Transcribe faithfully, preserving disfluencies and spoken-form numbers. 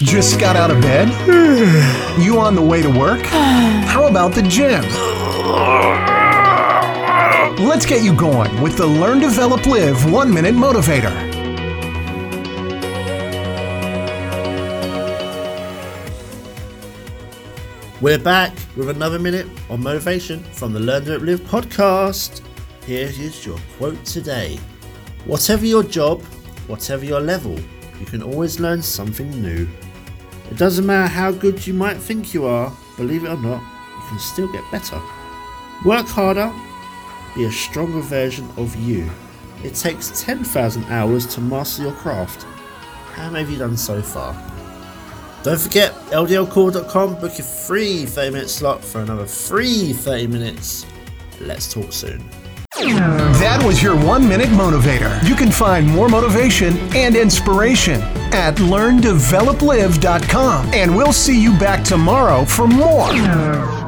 Just got out of bed? You on the way to work? How about the gym? Let's get you going with the Learn, Develop, Live One Minute Motivator. We're back with another minute on motivation from the Learn, Develop, Live podcast. Here is your quote today. Whatever your job, whatever your level, you can always learn something new. It doesn't matter how good you might think you are, believe it or not, you can still get better. Work harder, be a stronger version of you. It takes ten thousand hours to master your craft. How many have you done so far? Don't forget, L D L core dot com, book your free thirty minute slot for another free thirty minutes. Let's talk soon. That was your one minute motivator. You can find more motivation and inspiration at learn develop live dot com. And we'll see you back tomorrow for more.